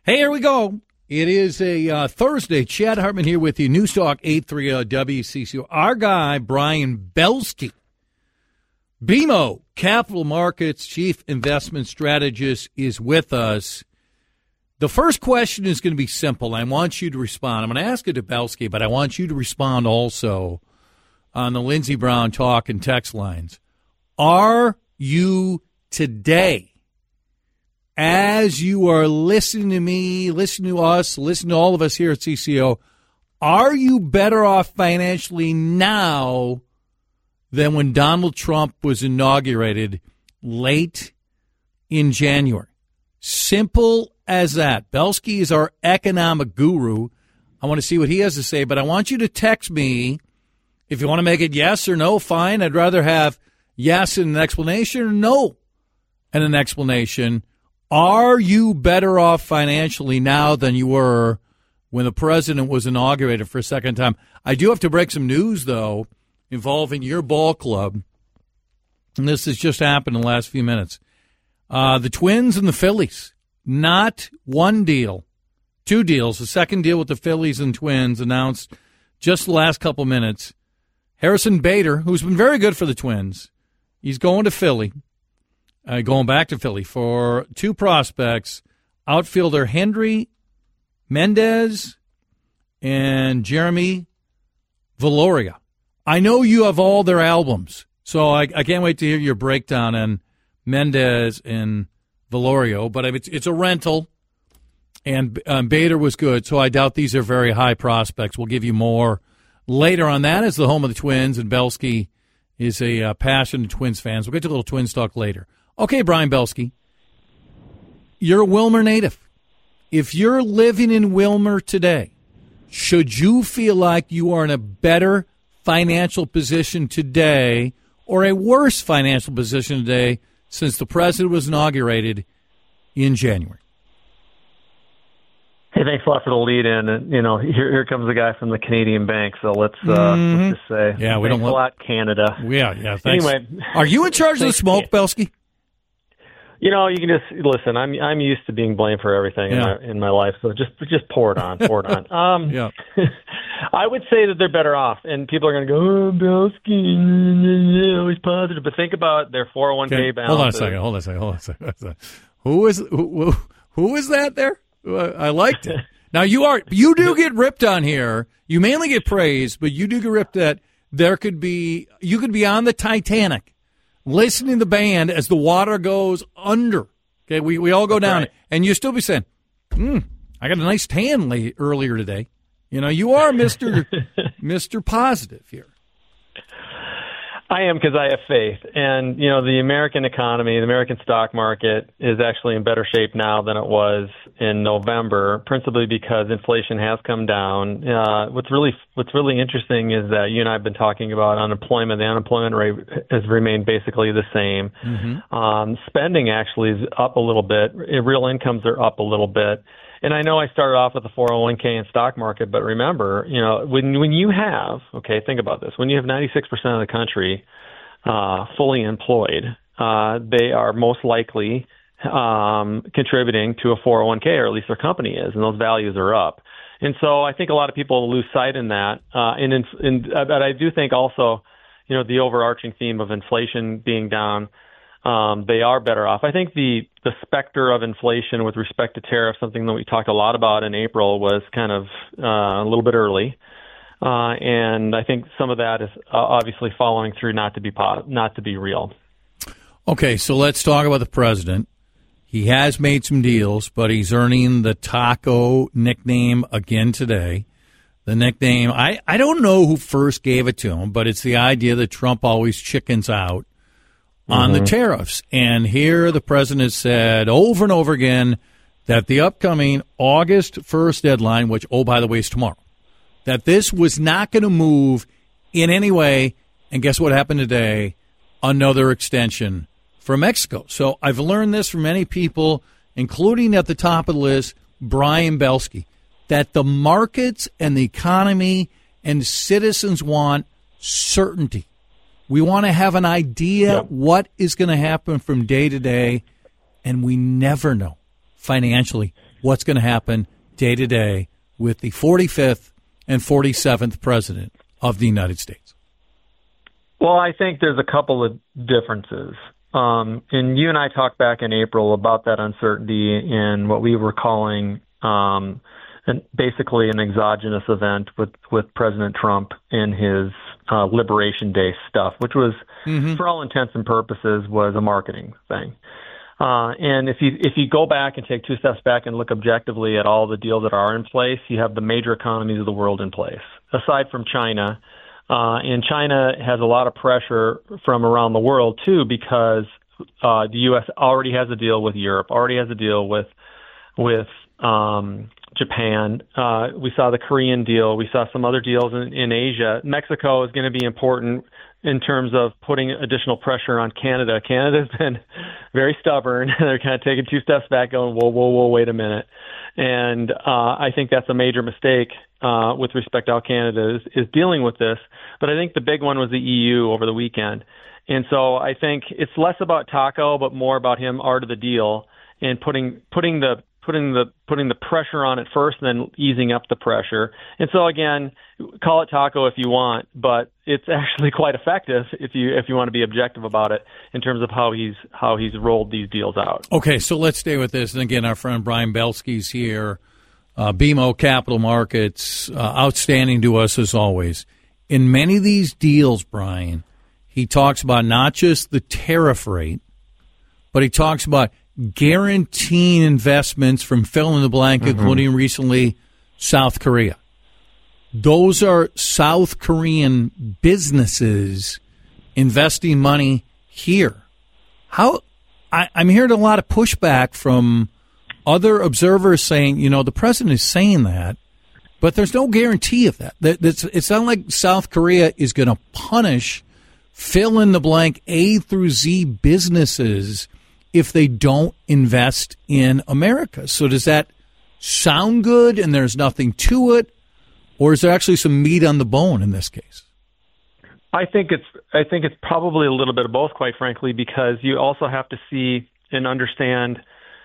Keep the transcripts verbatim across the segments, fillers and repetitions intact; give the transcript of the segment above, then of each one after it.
Hey, here we go. It is a uh, Thursday. Chad Hartman here with you. News Talk eight thirty W C C O. Our guy, Brian Belski, B M O Capital Markets Chief Investment Strategist, is with us. The first question is going to be simple. I want you to respond. I'm going to ask it to Belski, but I want you to respond also on the Lindsey Brown talk and text lines. Are you today, as you are listening to me, listening to us, listening to all of us here at C C O, are you better off financially now than when Donald Trump was inaugurated late in January? Simple as that. Belski is our economic guru. I want to see what he has to say, but I want you to text me. If you want to make it yes or no, fine. I'd rather have yes and an explanation or no and an explanation. Are you better off financially now than you were when the president was inaugurated for a second time? I do have to break some news, though, involving your ball club. And this has just happened in the last few minutes. Uh, the Twins and the Phillies. Not one deal, two deals. The second deal with the Phillies and Twins announced just the last couple minutes. Harrison Bader, who's been very good for the Twins, he's going to Philly. Uh, going back to Philly for two prospects, outfielder Henry Mendez and Jeremy Valoria. I know you have all their albums, so I, I can't wait to hear your breakdown on Mendez and Valorio, but it's, it's a rental, and um, Bader was good, so I doubt these are very high prospects. We'll give you more later on that as the home of the Twins, and Belski is a uh, passionate Twins fan. So we'll get to a little Twins talk later. Okay, Brian Belski, you're a Wilmer native. If you're living in Wilmer today, should you feel like you are in a better financial position today or a worse financial position today since the president was inaugurated in January? Hey, thanks a lot for the lead in. And, you know, here here comes the guy from the Canadian bank. So let's, uh, mm-hmm. let's just say, yeah, we thanks don't a lot, Canada. Yeah, yeah. Thanks. Anyway, are you in charge of the smoke, Belski? You know, you can just listen. I'm I'm used to being blamed for everything yeah. in, my, in my life, so just just pour it on, pour it on. Um, yeah. I would say that they're better off, and people are going to go, "Oh, Belski, always positive." But think about their four oh one k okay. balance. Hold on a second. Hold on a second. Hold on a second. Who is who, who is that there? I liked it. Now you are you do get ripped on here. You mainly get praise, but you do get ripped that there could be you could be on the Titanic, listening to the band as the water goes under. Okay, we, we all go That's down, right. and you still be saying, hmm, I got a nice tan late, earlier today. You know, you are Mister Mister Positive here. I am, because I have faith. And, you know, the American economy, the American stock market is actually in better shape now than it was in November, principally because inflation has come down. Uh, what's really what's really interesting is that you and I have been talking about unemployment. The unemployment rate has remained basically the same. Mm-hmm. Um, spending actually is up a little bit. Real incomes are up a little bit. And I know I started off with the four oh one k and stock market, but remember, you know, when when you have, okay, think about this, when you have ninety-six percent of the country uh, fully employed, uh, they are most likely um, contributing to a four oh one k, or at least their company is, and those values are up. And so I think a lot of people lose sight in that. Uh, and, in, in, but I do think also, you know, the overarching theme of inflation being down, Um, they are better off. I think the, the specter of inflation with respect to tariffs, something that we talked a lot about in April, was kind of uh, a little bit early. Uh, and I think some of that is uh, obviously following through not to be po- not to be real. Okay, so let's talk about the president. He has made some deals, but he's earning the taco nickname again today. The nickname, I, I don't know who first gave it to him, but it's the idea that Trump always chickens out on mm-hmm. the tariffs. And here the president has said over and over again that the upcoming August first deadline, which, oh, by the way, is tomorrow, that this was not going to move in any way. And guess what happened today? Another extension for Mexico. So I've learned this from many people, including at the top of the list, Brian Belski, that the markets and the economy and citizens want certainty. We want to have an idea yep. what is going to happen from day to day, and we never know financially what's going to happen day to day with the forty-fifth and forty-seventh president of the United States? Well, I think there's a couple of differences. Um, and you and I talked back in April about that uncertainty in what we were calling um, an, basically an exogenous event with, with President Trump and his uh, Liberation Day stuff, which was, mm-hmm. for all intents and purposes, was a marketing thing. Uh, and if you if you go back and take two steps back and look objectively at all the deals that are in place, you have the major economies of the world in place, aside from China. Uh, and China has a lot of pressure from around the world, too, because uh, the U S already has a deal with Europe, already has a deal with with um, Japan. Uh, we saw the Korean deal. We saw some other deals in, in Asia. Mexico is going to be important in terms of putting additional pressure on Canada. Canada's been very stubborn. They're kind of taking two steps back going, whoa, whoa, whoa, wait a minute. And uh, I think that's a major mistake uh, with respect to how Canada is, is dealing with this. But I think the big one was the E U over the weekend. And so I think it's less about Taco, but more about him art of the deal and putting putting the putting the putting the pressure on it first and then easing up the pressure. And so again, call it Taco if you want, but it's actually quite effective if you if you want to be objective about it in terms of how he's how he's rolled these deals out. Okay, so let's stay with this. And again, our friend Brian Belsky's here. Uh, B M O Capital Markets, uh, outstanding to us as always. In many of these deals, Brian, he talks about not just the tariff rate, but he talks about guaranteeing investments from fill in the blank, mm-hmm. including recently South Korea. Those are South Korean businesses investing money here. How I, I'm hearing a lot of pushback from other observers saying, you know, the president is saying that, but there's no guarantee of that. That's, it's not like South Korea is going to punish fill in the blank A through Z businesses if they don't invest in America. So does that sound good and there's nothing to it, or is there actually some meat on the bone in this case? I think it's I think it's probably a little bit of both, quite frankly, because you also have to see and understand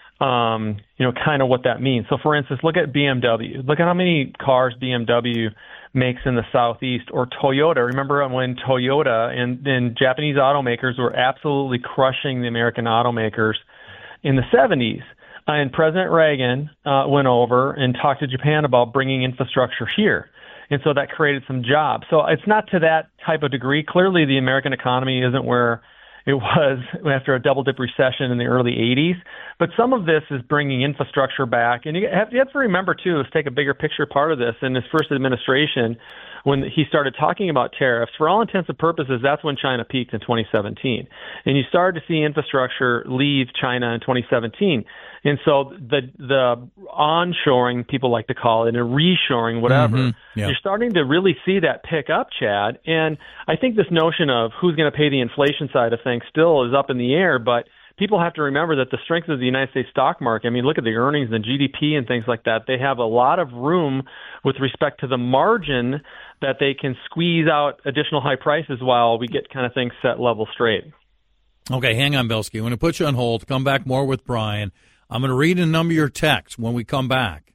um, you know, kind of what that means. So for instance, look at B M W. Look at how many cars B M W makes in the Southeast, or Toyota. Remember when Toyota and, and Japanese automakers were absolutely crushing the American automakers in the seventies. Uh, and President Reagan uh, went over and talked to Japan about bringing infrastructure here. And so that created some jobs. So it's not to that type of degree. Clearly, the American economy isn't where it was after a double-dip recession in the early eighties. But some of this is bringing infrastructure back. And you have, you have to remember, too, let's take a bigger picture part of this. In his first administration, when he started talking about tariffs, for all intents and purposes, that's when China peaked in twenty seventeen. And you started to see infrastructure leave China in twenty seventeen. And so the the onshoring, people like to call it, and reshoring, whatever, mm-hmm. yeah. You're starting to really see that pick up, Chad. And I think this notion of who's going to pay the inflation side of things still is up in the air, but people have to remember that the strength of the United States stock market, I mean, look at the earnings and the G D P and things like that. They have a lot of room with respect to the margin that they can squeeze out additional high prices while we get kind of things set level straight. Okay, hang on, Belsky. I'm going to put you on hold. Come back more with Brian. I'm going to read a number of your texts when we come back.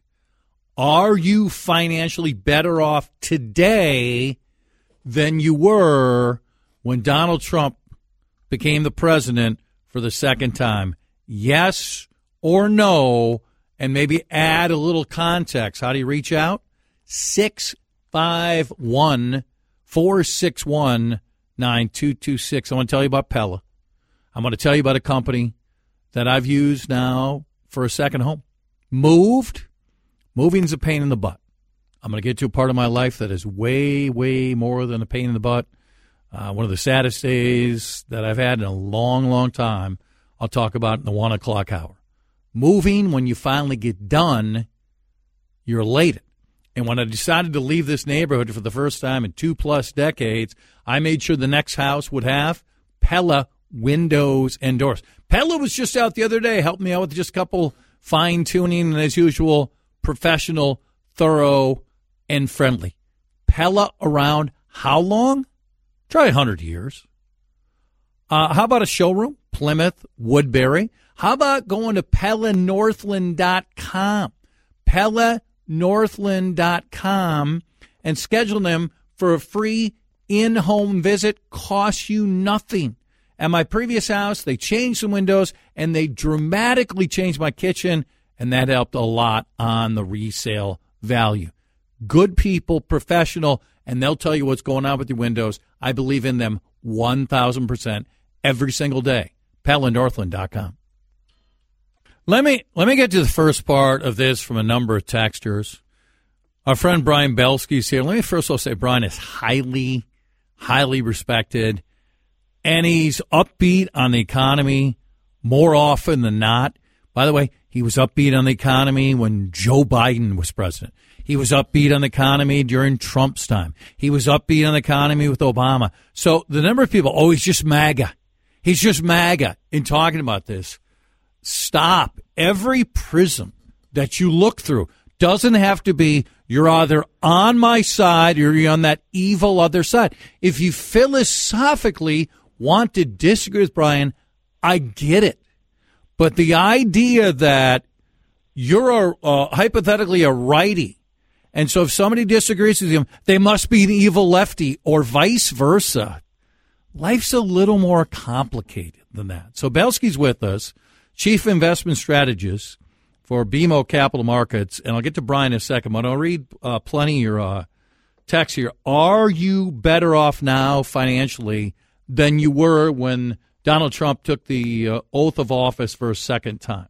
Are you financially better off today than you were when Donald Trump became the president for the second time? Yes or no, and maybe add a little context. How do you reach out? six five one, four six one, nine two two six. I want to tell you about Pella. I'm going to tell you about a company that I've used now for a second home. Moved. Moving's a pain in the butt. I'm going to get to a part of my life that is way, way more than a pain in the butt. Uh, one of the saddest days that I've had in a long, long time, I'll talk about in the one o'clock hour. Moving, when you finally get done, you're elated. And when I decided to leave this neighborhood for the first time in two-plus decades, I made sure the next house would have Pella windows and doors. Pella was just out the other day, helping me out with just a couple fine-tuning, and as usual, professional, thorough, and friendly. Pella around how long? Try one hundred years. Uh, how about a showroom? Plymouth, Woodbury. How about going to Pella Northland dot com? Pella Northland dot com and schedule them for a free in-home visit. Costs you nothing. At my previous house, they changed the windows and they dramatically changed my kitchen, and that helped a lot on the resale value. Good people, professional, and they'll tell you what's going on with your windows. I believe in them one thousand percent every single day. Pella Northland dot com. Let me let me get to the first part of this from a number of texters. Our friend Brian Belsky is here. Let me first of all say Brian is highly, highly respected, and he's upbeat on the economy more often than not. By the way, he was upbeat on the economy when Joe Biden was president. He was upbeat on the economy during Trump's time. He was upbeat on the economy with Obama. So the number of people, oh, he's just MAGA. He's just MAGA in talking about this. Stop. Every prism that you look through doesn't have to be you're either on my side or you're on that evil other side. If you philosophically want to disagree with Brian, I get it. But the idea that you're a, uh, hypothetically a righty, and so if somebody disagrees with him, they must be an evil lefty or vice versa. Life's a little more complicated than that. So Belsky's with us, Chief Investment Strategist for B M O Capital Markets, and I'll get to Brian in a second, but I'll read uh, plenty of your uh, text here. Are you better off now financially than you were when Donald Trump took the uh, oath of office for a second time?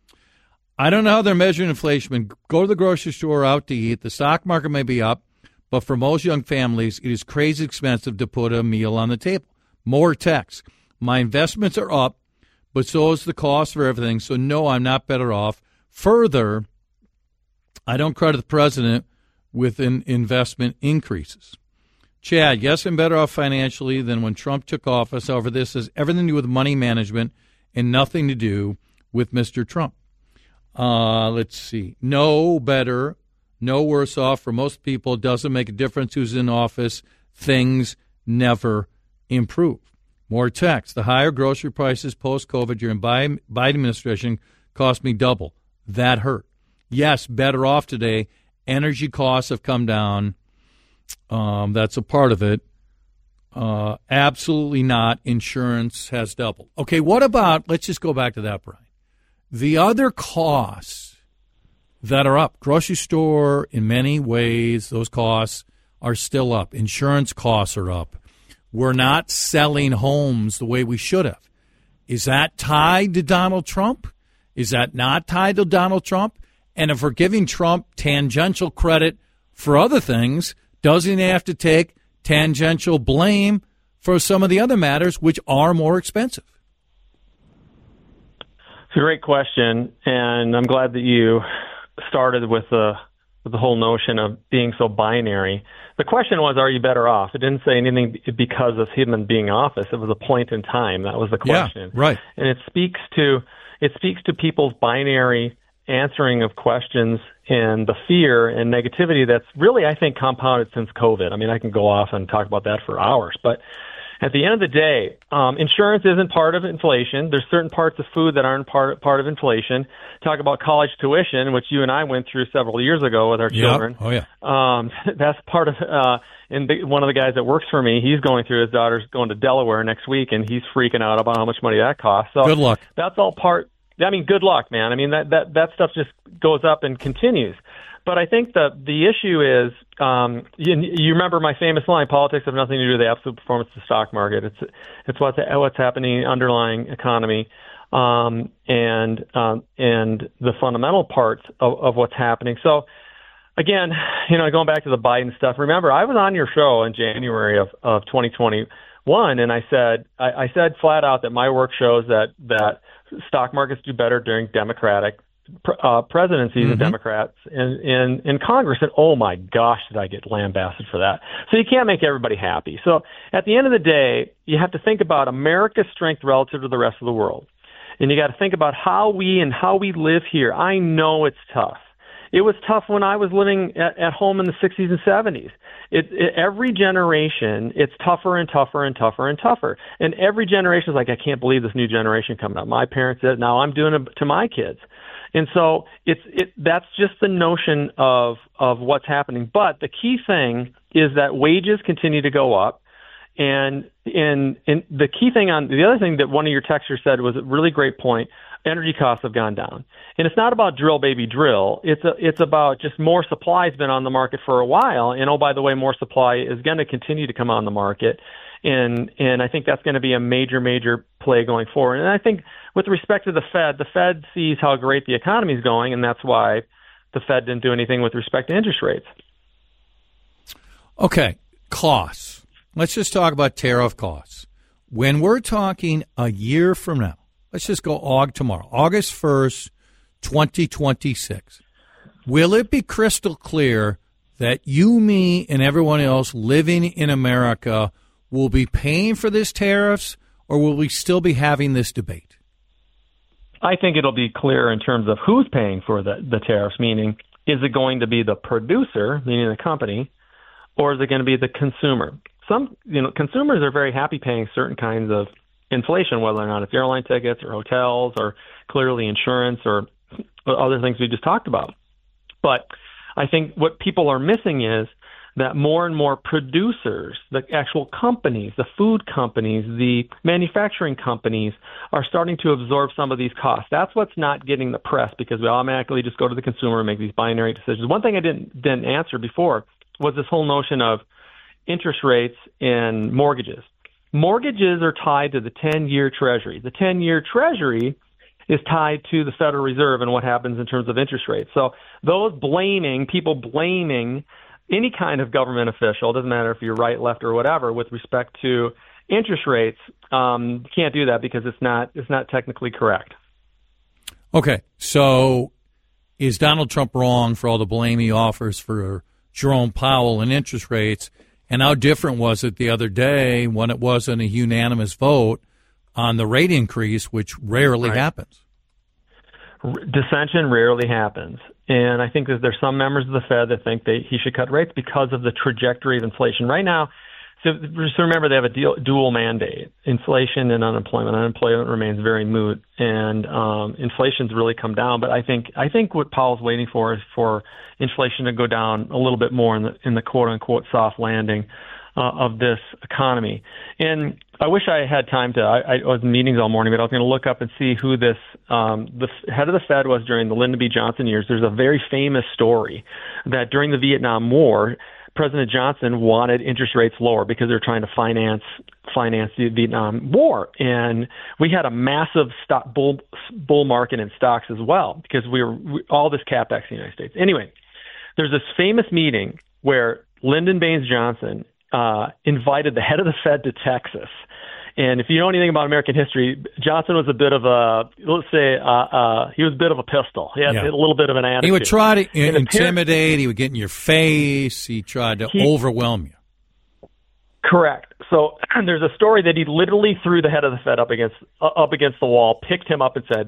I don't know how they're measuring inflation. Go to the grocery store, out to eat. The stock market may be up, but for most young families, it is crazy expensive to put a meal on the table. More text. My investments are up, but so is the cost for everything. So, no, I'm not better off. Further, I don't credit the president with an investment increases. Chad, yes, I'm better off financially than when Trump took office. However, this has everything to do with money management and nothing to do with Mister Trump. Uh, let's see. No better, no worse off. For most people, it doesn't make a difference who's in office. Things never improve. More text. The higher grocery prices post-COVID during Biden administration cost me double. That hurt. Yes, better off today. Energy costs have come down. Um, that's a part of it. Uh, absolutely not. Insurance has doubled. Okay, what about, let's just go back to that, Brian. The other costs that are up, grocery store, in many ways, those costs are still up. Insurance costs are up. We're not selling homes the way we should have. Is that tied to Donald Trump? Is that not tied to Donald Trump? And if we're giving Trump tangential credit for other things, doesn't he have to take tangential blame for some of the other matters which are more expensive? It's a great question, and I'm glad that you started with the with the whole notion of being so binary. The question was, are you better off? It didn't say anything because of him being in office. It was a point in time. That was the question. Yeah, right. And it speaks to it speaks to people's binary answering of questions and the fear and negativity that's really, I think, compounded since COVID. I mean, I can go off and talk about that for hours, but at the end of the day, um, insurance isn't part of inflation. There's certain parts of food that aren't part part of inflation. Talk about college tuition, which you and I went through several years ago with our children. Yep. Oh yeah, um, that's part of. Uh, and the, one of the guys that works for me, he's going through. His daughter's going to Delaware next week, and he's freaking out about how much money that costs. So good luck. That's all part. I mean, good luck, man. I mean, that that that stuff just goes up and continues. But I think the the issue is, um, you, you remember my famous line: politics have nothing to do with the absolute performance of the stock market. It's it's what's what's happening in the underlying economy, um, and um, and the fundamental parts of, of what's happening. So, again, you know, going back to the Biden stuff. Remember, I was on your show in January of, of twenty twenty-one, and I said I, I said flat out that my work shows that that stock markets do better during Democratic Uh, presidencies mm-hmm. of Democrats in, in, in Congress. And oh my gosh, did I get lambasted for that. So you can't make everybody happy. So at the end of the day, you have to think about America's strength relative to the rest of the world. And you got to think about how we and how we live here. I know it's tough. It was tough when I was living at, at home in the sixties and seventies. It, it, every generation, it's tougher and tougher and tougher and tougher. And every generation is like, I can't believe this new generation coming up. My parents did it. Now I'm doing it to my kids. And so it's it. That's just the notion of of what's happening. But the key thing is that wages continue to go up. And, and, and the key thing on the other thing that one of your texters said was a really great point. Energy costs have gone down, and it's not about drill, baby, drill. It's a, it's about just more supply has been on the market for a while, and oh, by the way, more supply is going to continue to come on the market, and and I think that's going to be a major, major play going forward. And I think with respect to the Fed, the Fed sees how great the economy is going, and that's why the Fed didn't do anything with respect to interest rates. Okay, costs. Let's just talk about tariff costs. When we're talking a year from now, let's just go Aug tomorrow, August first, twenty twenty-six. Will it be crystal clear that you, me, and everyone else living in America will be paying for this tariffs, or will we still be having this debate? I think it'll be clear in terms of who's paying for the, the tariffs, meaning is it going to be the producer, meaning the company, or is it going to be the consumer? Some, you know, consumers are very happy paying certain kinds of inflation, whether or not it's airline tickets or hotels or clearly insurance or other things we just talked about. But I think what people are missing is that more and more producers, the actual companies, the food companies, the manufacturing companies are starting to absorb some of these costs. That's what's not getting the press because we automatically just go to the consumer and make these binary decisions. One thing I didn't didn't answer before was this whole notion of interest rates and mortgages. Mortgages are tied to the ten-year Treasury. The ten-year Treasury is tied to the Federal Reserve and what happens in terms of interest rates. So those blaming, people blaming any kind of government official, doesn't matter if you're right, left, or whatever, with respect to interest rates, um, can't do that because it's not it's not technically correct. Okay, so is Donald Trump wrong for all the blame he offers for Jerome Powell and interest rates? And how different was it the other day when it wasn't a unanimous vote on the rate increase, which rarely right. happens? Dissension rarely happens. And I think that there's some members of the Fed that think they, he should cut rates because of the trajectory of inflation. Right now, so just remember they have a deal, dual mandate, inflation and unemployment. Unemployment remains very moot, and um, inflation's really come down. But I think I think what Powell's waiting for is for inflation to go down a little bit more in the in the quote unquote soft landing uh, of this economy. And I wish I had time to. I, I was in meetings all morning, but I was going to look up and see who this um, the head of the Fed was during the Lyndon B. Johnson years. There's a very famous story that during the Vietnam War, President Johnson wanted interest rates lower because they're trying to finance finance the Vietnam War, and we had a massive stock bull bull market in stocks as well because we were we, all this capex in the United States. Anyway, there's this famous meeting where Lyndon Baines Johnson uh, invited the head of the Fed to Texas. And if you know anything about American history, Johnson was a bit of a, let's say, uh, uh, he was a bit of a pistol. He had yeah. a little bit of an attitude. He would try to in- intimidate. He would get in your face. He tried to he, overwhelm you. Correct. So there's a story that he literally threw the head of the Fed up against uh, up against the wall, picked him up, and said,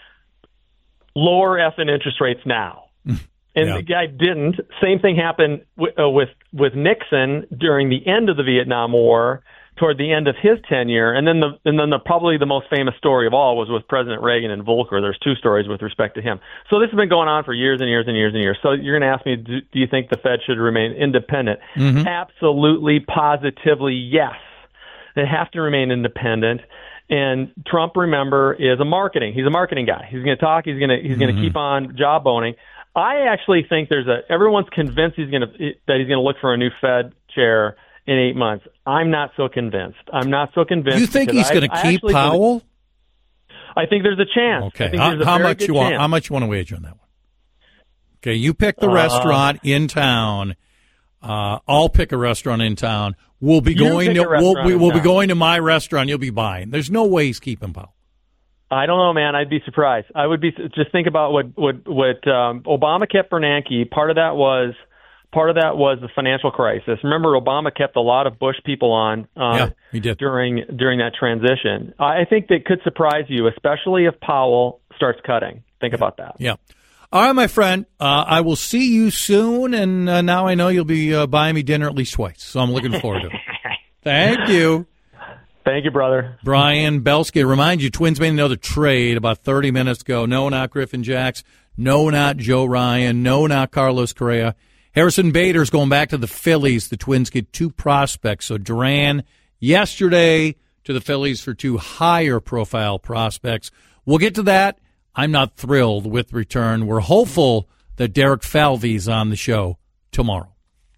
"Lower effing interest rates now." And yeah. the guy didn't. Same thing happened w- uh, with with Nixon during the end of the Vietnam War, toward the end of his tenure. And then the and then the probably the most famous story of all was with President Reagan and Volcker. There's two stories with respect to him. So this has been going on for years and years and years and years. So you're going to ask me, do, do you think the Fed should remain independent? Mm-hmm. Absolutely, positively, yes. They have to remain independent. And Trump, remember, is a marketing. He's a marketing guy. He's going to talk. He's going to he's going to mm-hmm. keep on jawboning. I actually think there's a everyone's convinced he's going to that he's going to look for a new Fed chair in eight months. I'm not so convinced. I'm not so convinced. You think he's going to keep Powell? I think there's a chance. Okay. How, how much you want? Chance. How much you want to wager on that one? Okay, you pick the uh, restaurant in town. Uh, I'll pick a restaurant in town. We'll be going to we'll, we, we'll be going to my restaurant. You'll be buying. There's no way he's keeping Powell. I don't know, man. I'd be surprised. I would be just think about what what what um, Obama kept Bernanke. Part of that was part of that was the financial crisis. Remember, Obama kept a lot of Bush people on uh, yeah, he did. during during that transition. I think that could surprise you, especially if Powell starts cutting. Think yeah. about that. Yeah. All right, my friend. Uh, I will see you soon, and uh, now I know you'll be uh, buying me dinner at least twice, so I'm looking forward to it. Thank you. Thank you, brother. Brian Belsky. Remind you, Twins made another trade about thirty minutes ago. No, not Griffin Jacks. No, not Joe Ryan. No, not Carlos Correa. Harrison Bader's going back to the Phillies. The Twins get two prospects. So Duran yesterday to the Phillies for two higher-profile prospects. We'll get to that. I'm not thrilled with return. We're hopeful that Derek Falvey's on the show tomorrow.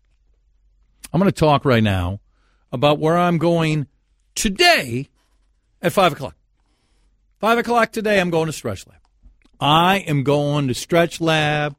I'm going to talk right now about where I'm going today at five o'clock. five o'clock today, I'm going to Stretch Lab. I am going to Stretch Lab.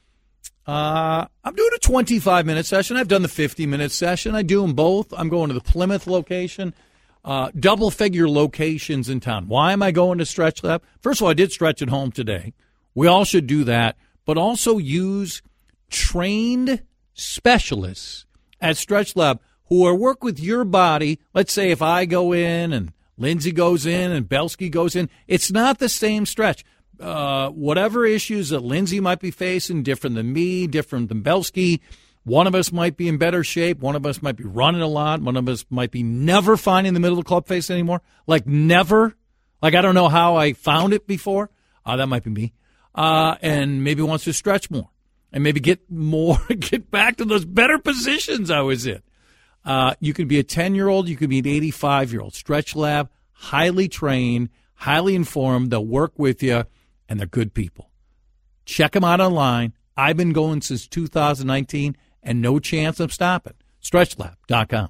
Uh, I'm doing a twenty-five minute session. I've done the fifty minute session. I do them both. I'm going to the Plymouth location, uh, double-figure locations in town. Why am I going to Stretch Lab? First of all, I did stretch at home today. We all should do that, but also use trained specialists at Stretch Lab who are work with your body. Let's say if I go in and Lindsay goes in and Belsky goes in, it's not the same stretch. Uh, whatever issues that Lindsay might be facing, different than me, different than Belsky, one of us might be in better shape. One of us might be running a lot. One of us might be never finding the middle of the club face anymore. Like never. Like I don't know how I found it before. Uh, that might be me. Uh, and maybe wants to stretch more and maybe get more, get back to those better positions I was in. Uh, you could be a ten-year-old. You could be an eighty-five-year-old. Stretch Lab, highly trained, highly informed. They'll work with you, and they're good people. Check them out online. I've been going since two thousand nineteen, and no chance of stopping. stretch lab dot com.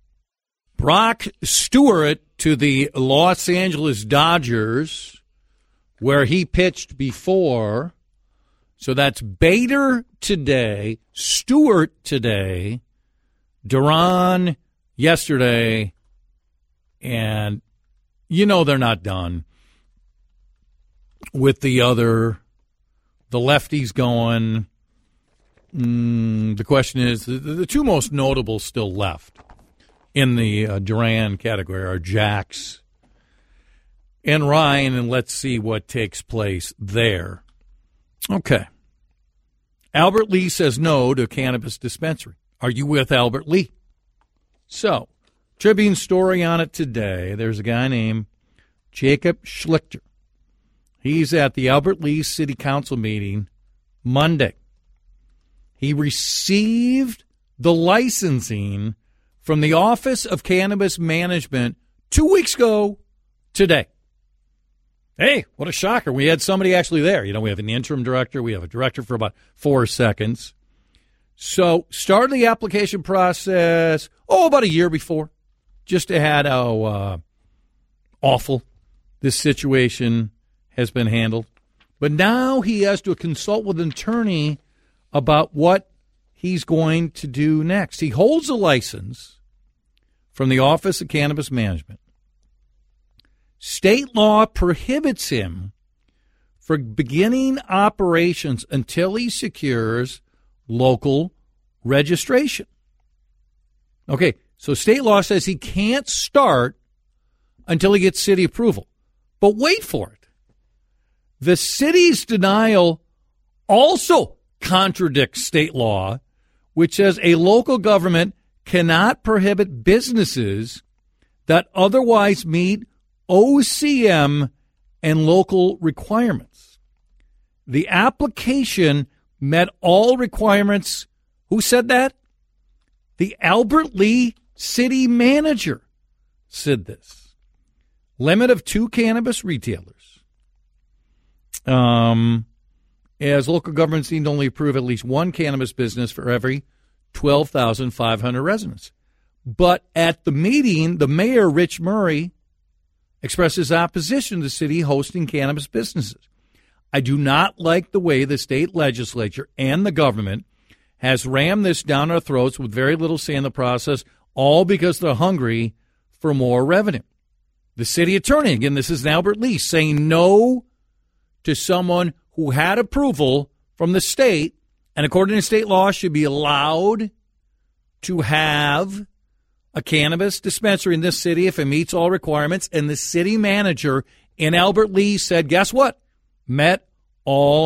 Brock Stewart to the Los Angeles Dodgers, where he pitched before. So that's Bader today, Stewart today, Duran yesterday, and you know they're not done with the other, the lefties going. Mm, the question is, the, the two most notable still left in the uh, Duran category are Jax and Ryan, and let's see what takes place there. Okay. Albert Lee says no to cannabis dispensary. Are you with Albert Lee? So, Tribune story on it today. There's a guy named Jacob Schlichter. He's at the Albert Lee City Council meeting Monday. He received the licensing from the Office of Cannabis Management two weeks ago today. Hey, what a shocker. We had somebody actually there. You know, we have an interim director. We have a director for about four seconds. So started the application process, oh, about a year before, just to had how uh, awful this situation has been handled. But now he has to consult with an attorney about what he's going to do next. He holds a license from the Office of Cannabis Management. State law prohibits him from beginning operations until he secures local registration. Okay, so state law says he can't start until he gets city approval. But wait for it. The city's denial also contradicts state law, which says a local government cannot prohibit businesses that otherwise meet O C M and local requirements. The application met all requirements. Who said that? The Albert Lee city manager said this. Limit of two cannabis retailers. Um, as local governments need to only approve at least one cannabis business for every twelve thousand five hundred residents. But at the meeting, the mayor, Rich Murray, expresses opposition to the city hosting cannabis businesses. I do not like the way the state legislature and the government has rammed this down our throats with very little say in the process, all because they're hungry for more revenue. The city attorney, again, this is Albert Lee, saying no to someone who had approval from the state and according to state law should be allowed to have a cannabis dispensary in this city if it meets all requirements. And the city manager in Albert Lee said, guess what? Met all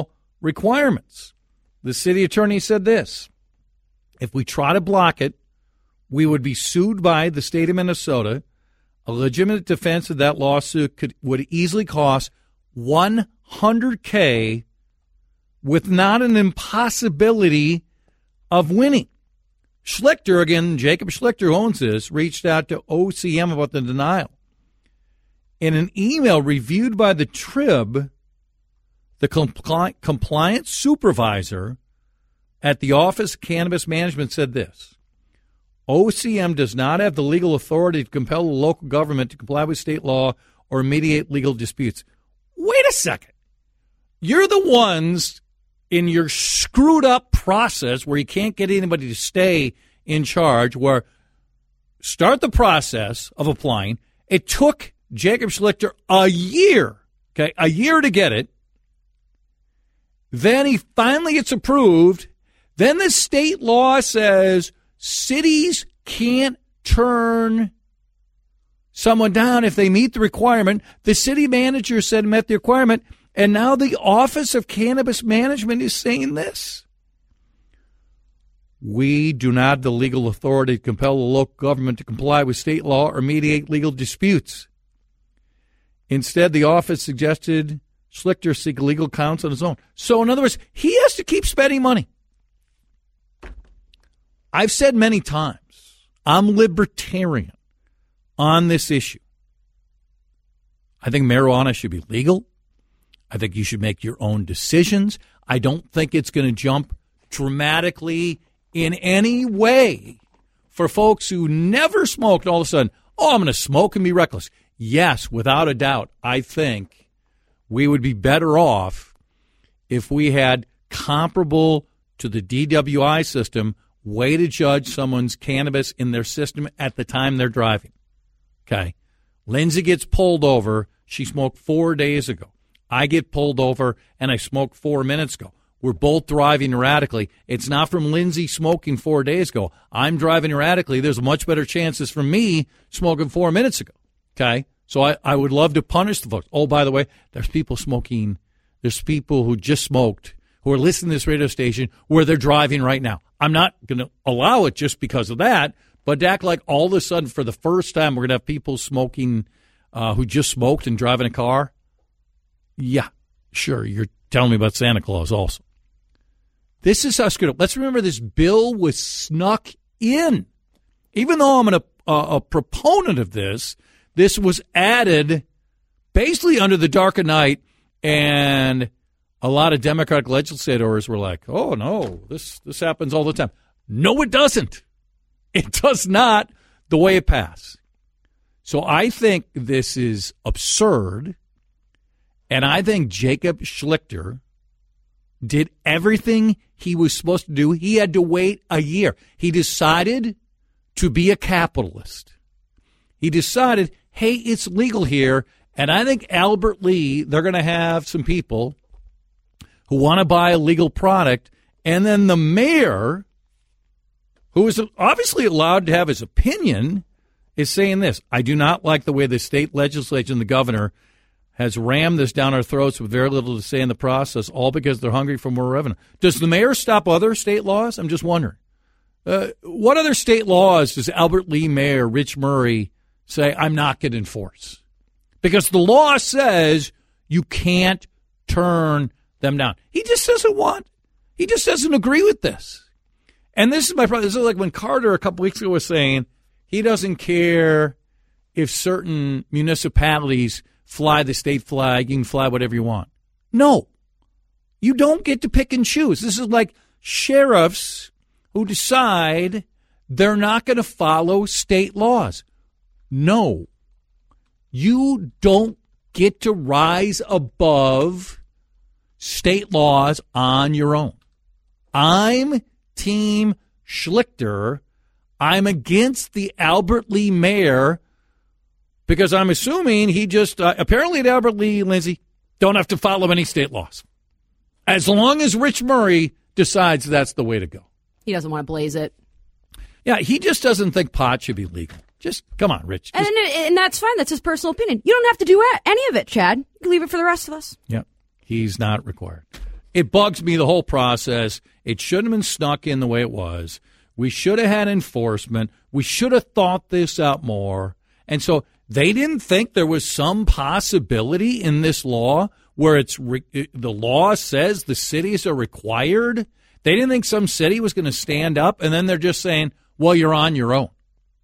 requirements. The city attorney said this: if we try to block it, we would be sued by the state of Minnesota. A legitimate defense of that lawsuit could would easily cost one hundred thousand dollars with not an impossibility of winning. Schlichter, again, Jacob Schlichter, who owns this, reached out to O C M about the denial. In an email reviewed by the Trib, the compli- compliance supervisor at the Office of Cannabis Management said this: O C M does not have the legal authority to compel the local government to comply with state law or mediate legal disputes. Wait a second. You're the ones in your screwed up process where you can't get anybody to stay in charge, where start the process of applying. It took Jacob Schlichter a year, okay, a year to get it. Then he finally gets approved. Then the state law says cities can't turn someone down if they meet the requirement. The city manager said met the requirement, and now the Office of Cannabis Management is saying this: we do not have the legal authority to compel the local government to comply with state law or mediate legal disputes. Instead, the office suggested Schlichter seek legal counsel on his own. So, in other words, he has to keep spending money. I've said many times, I'm libertarian on this issue. I think marijuana should be legal. I think you should make your own decisions. I don't think it's going to jump dramatically in any way for folks who never smoked all of a sudden, oh, I'm going to smoke and be reckless. Yes, without a doubt, I think we would be better off if we had comparable to the D W I system way to judge someone's cannabis in their system at the time they're driving. Okay. Lindsay gets pulled over. She smoked four days ago. I get pulled over and I smoked four minutes ago. We're both driving erratically. It's not from Lindsay smoking four days ago. I'm driving erratically. There's a much better chances from me smoking four minutes ago. Okay. So I, I would love to punish the folks. Oh, by the way, there's people smoking. There's people who just smoked who are listening to this radio station where they're driving right now. I'm not going to allow it just because of that, but to act like all of a sudden for the first time we're going to have people smoking uh, who just smoked and driving a car. Yeah, sure. You're telling me about Santa Claus also. This is how screwed up. Let's remember this bill was snuck in. Even though I'm an, a, a proponent of this, this was added basically under the dark of night, and a lot of Democratic legislators were like, oh, no, this, this happens all the time. No, it doesn't. It does not the way it passed. So I think this is absurd, and I think Jacob Schlichter did everything he was supposed to do. He had to wait a year. He decided to be a capitalist. He decided, hey, it's legal here, and I think Albert Lee, they're going to have some people who want to buy a legal product, and then the mayor, who is obviously allowed to have his opinion, is saying this: I do not like the way the state legislature and the governor has rammed this down our throats with very little to say in the process, all because they're hungry for more revenue. Does the mayor stop other state laws? I'm just wondering. Uh, what other state laws does Albert Lee Mayor Rich Murray say, I'm not going to enforce? Because the law says you can't turn them down. He just doesn't want, he just doesn't agree with this. And this is my problem. This is like when Carter a couple weeks ago was saying he doesn't care if certain municipalities fly the state flag, you can fly whatever you want. No, you don't get to pick and choose. This is like sheriffs who decide they're not going to follow state laws. No, you don't get to rise above state laws on your own. I'm Team Schlichter. I'm against the Albert Lee mayor because I'm assuming he just, uh, apparently at Albert Lee, Lindsay, don't have to follow any state laws. As long as Rich Murray decides that's the way to go. He doesn't want to blaze it. Yeah, he just doesn't think pot should be legal. Just, come on, Rich. Just, and, and that's fine. That's his personal opinion. You don't have to do any of it, Chad. You can leave it for the rest of us. Yeah, he's not required. It bugs me, the whole process. It shouldn't have been snuck in the way it was. We should have had enforcement. We should have thought this out more. And so they didn't think there was some possibility in this law where it's re- the law says the cities are required. They didn't think some city was going to stand up, and then they're just saying, well, you're on your own.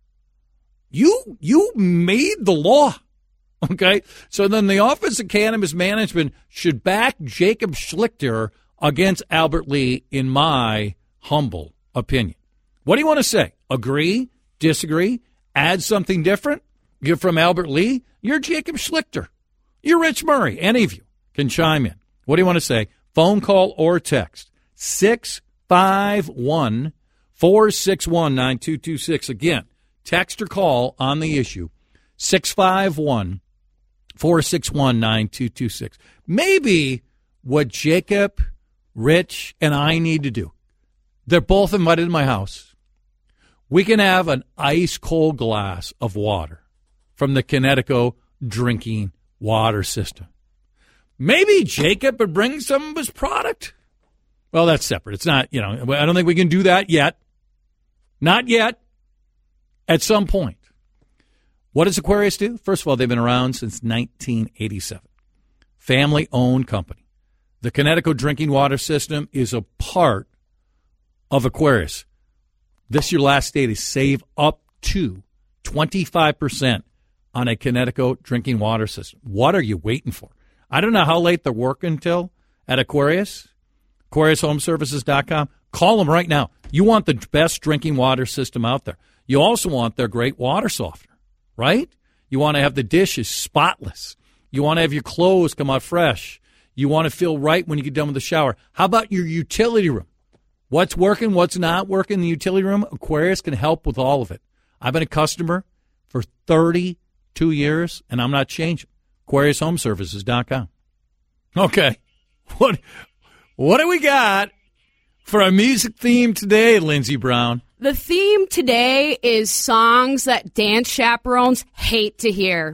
You you made the law, okay? So then the Office of Cannabis Management should back Jacob Schlichter against Albert Lee, in my humble opinion. What do you want to say? Agree? Disagree? Add something different? You're from Albert Lee? You're Jacob Schlichter. You're Rich Murray. Any of you can chime in. What do you want to say? Phone call or text. six five one, four six one, nine two two six. Again, text or call on the issue. six five one, four six one, nine two two six. Maybe what Jacob, Rich, and I need to do. They're both invited to my house. We can have an ice-cold glass of water from the Connecticut drinking water system. Maybe Jacob would bring some of his product. Well, that's separate. It's not, you know, I don't think we can do that yet. Not yet. At some point. What does Aquarius do? First of all, they've been around since nineteen eighty-seven. Family-owned company. The Connecticut drinking water system is a part of Aquarius. This year last day to save up to twenty-five percent on a Connecticut drinking water system. What are you waiting for? I don't know how late they're working till at Aquarius. Aquarius Home Services dot com. Call them right now. You want the best drinking water system out there. You also want their great water softener, right? You want to have the dishes spotless. You want to have your clothes come out fresh. You want to feel right when you get done with the shower. How about your utility room? What's working, what's not working in the utility room? Aquarius can help with all of it. I've been a customer for thirty-two years, and I'm not changing. Aquarius Home Services dot com. Okay. What, what do we got for a music theme today, Lindsey Brown? The theme today is songs that dance chaperones hate to hear.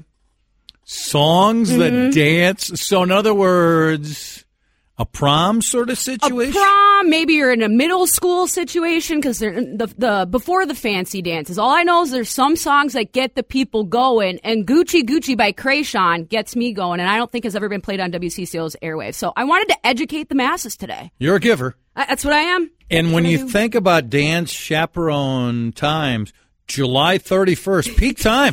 Songs mm-hmm. that dance. So in other words, a prom sort of situation? A prom. Maybe you're in a middle school situation because they're the, the before the fancy dances. All I know is there's some songs that get the people going, and Gucci Gucci by Krayshawn gets me going, and I don't think has ever been played on W C C O's airwaves. So I wanted to educate the masses today. You're a giver. I, that's what I am. And that's when you do. think about dance chaperone times, July thirty-first, peak time.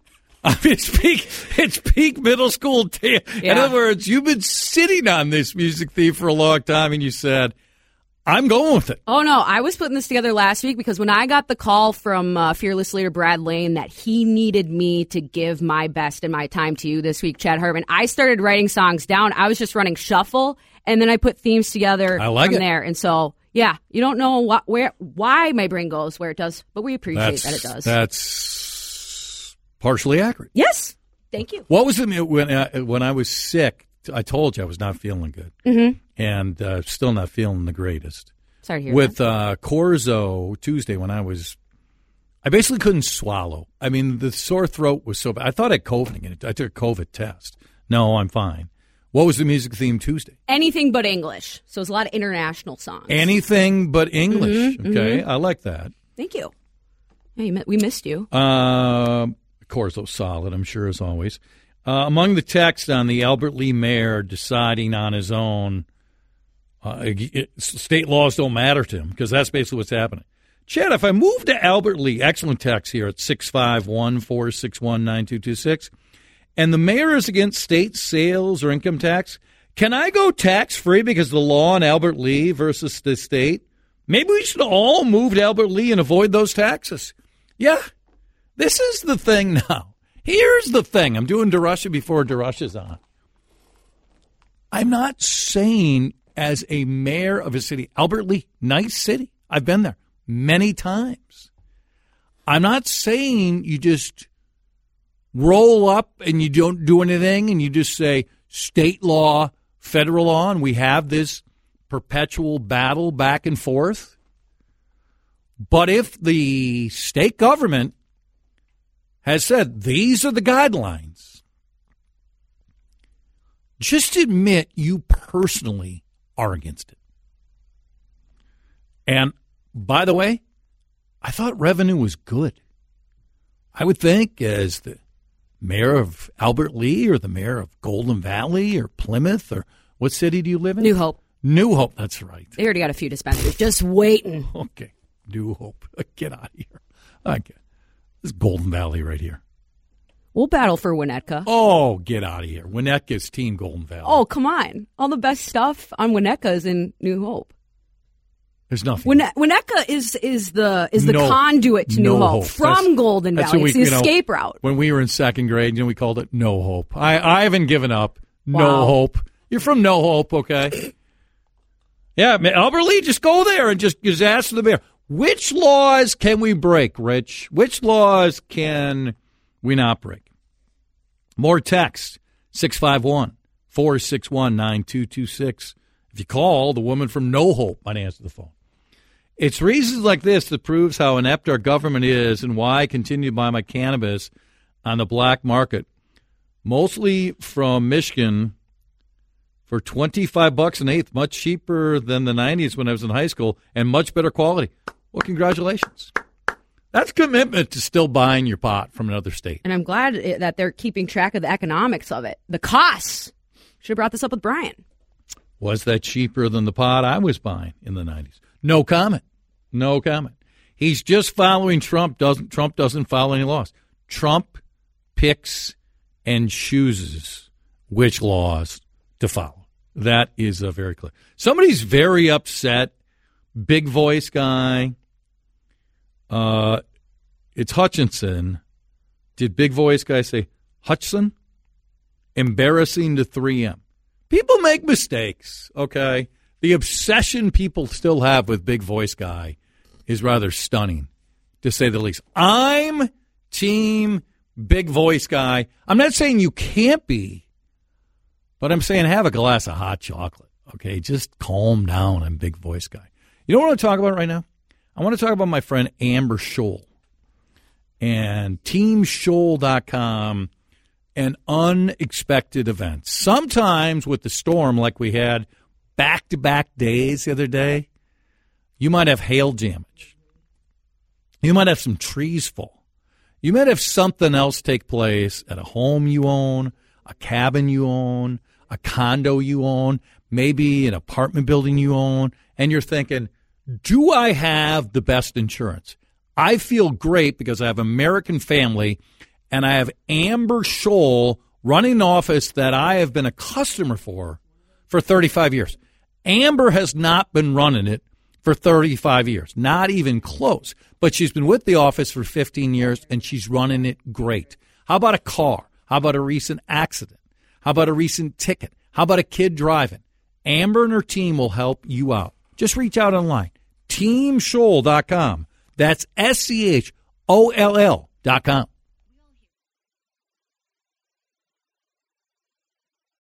I mean, it's peak, it's peak middle school dance. Yeah. In other words, you've been sitting on this music theme for a long time, and you said, I'm going with it. Oh, no. I was putting this together last week because when I got the call from uh, fearless leader Brad Lane that he needed me to give my best and my time to you this week, Chad Hartman, I started writing songs down. I was just running shuffle, and then I put themes together I like from it. there. And so, yeah, you don't know what, where, why my brain goes where it does, but we appreciate that's, that it does. That's partially accurate. Yes. Thank you. What was it when I, when I was sick? I told you I was not feeling good, mm-hmm. and uh, still not feeling the greatest. Sorry to hear With that. uh, Corzo Tuesday, when I was, I basically couldn't swallow. I mean, the sore throat was so bad. I thought I had COVID again. I took a COVID test. No, I'm fine. What was the music theme Tuesday? Anything but English. So it's a lot of international songs. Anything but English. Mm-hmm, okay, mm-hmm. I like that. Thank you. Yeah, you we missed you. Uh, Corzo solid, I'm sure, as always. Uh, among the text on the Albert Lee mayor deciding on his own, uh, it, state laws don't matter to him, because that's basically what's happening. Chad, if I move to Albert Lee, excellent text here at six five one, four six one, nine two two six, and the mayor is against state sales or income tax, can I go tax-free because of the law in Albert Lee versus the state? Maybe we should all move to Albert Lee and avoid those taxes. Yeah, this is the thing now. Here's the thing. I'm doing DeRusha before DeRusha's on. I'm not saying as a mayor of a city, Albert Lee, nice city. I've been there many times. I'm not saying you just roll up and you don't do anything and you just say state law, federal law, and we have this perpetual battle back and forth. But if the state government has said these are the guidelines, just admit you personally are against it. And, by the way, I thought revenue was good. I would think as the mayor of Albert Lea or the mayor of Golden Valley or Plymouth or what city do you live in? New Hope. New Hope, that's right. They already got a few dispensaries just waiting. Okay, New Hope. Get out of here. Okay. This is Golden Valley right here. We'll battle for Winnetka. Oh, get out of here. Winnetka's team Golden Valley. Oh, come on. All the best stuff on Winnetka is in New Hope. There's nothing. Winne- Winnetka is is the is the no, conduit to no New Hope, hope. from that's, Golden that's Valley. we, It's the you know, escape route. When we were in second grade, you know, we called it No Hope. I, I haven't given up. No Wow. Hope. You're from No Hope, okay? Yeah, man, Albert Lea, just go there and just, just ask the mayor. Which laws can we break, Rich? Which laws can we not break? More text, six five one, four six one, nine two two six. If you call, the woman from No Hope might answer the phone. It's reasons like this that proves how inept our government is and why I continue to buy my cannabis on the black market, mostly from Michigan, for twenty-five bucks an eighth, much cheaper than the nineties when I was in high school, and much better quality. Well, congratulations. That's commitment to still buying your pot from another state. And I'm glad it, that they're keeping track of the economics of it. The costs. Should have brought this up with Brian. Was that cheaper than the pot I was buying in the nineties? No comment. No comment. He's just following Trump. Doesn't Trump doesn't follow any laws. Trump picks and chooses which laws to follow. That is uh, very clear. Somebody's very upset. Big voice guy. Uh, it's Hutchinson. Did big voice guy say Hutchinson? Embarrassing to three M. People make mistakes, okay? The obsession people still have with big voice guy is rather stunning, to say the least. I'm team big voice guy. I'm not saying you can't be, but I'm saying have a glass of hot chocolate, okay? Just calm down on big voice guy. You know what I want to talk about right now? I want to talk about my friend Amber Scholl and team scholl dot com and unexpected events. Sometimes with the storm like we had back-to-back days the other day, you might have hail damage. You might have some trees fall. You might have something else take place at a home you own, a cabin you own, a condo you own, maybe an apartment building you own, and you're thinking, do I have the best insurance? I feel great because I have an American family and I have Amber Scholl running an office that I have been a customer for for thirty-five years. Amber has not been running it for thirty-five years, not even close. But she's been with the office for fifteen years, and she's running it great. How about a car? How about a recent accident? How about a recent ticket? How about a kid driving? Amber and her team will help you out. Just reach out online, team scholl dot com. That's S C H O L L dot com.